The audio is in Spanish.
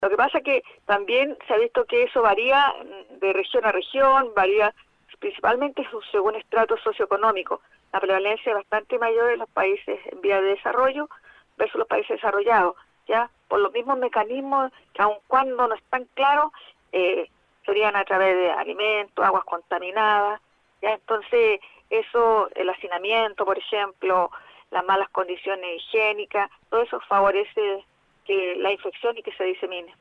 Lo que pasa es que también se ha visto que eso varía de región a región, varía principalmente según estrato socioeconómico. La prevalencia es bastante mayor en los países en vía de desarrollo versus los países desarrollados, ya por los mismos mecanismos que aun cuando no están claros, serían a través de alimentos, aguas contaminadas, ya entonces eso, el hacinamiento, por ejemplo, las malas condiciones higiénicas, todo eso favorece que la infección y que se disemine.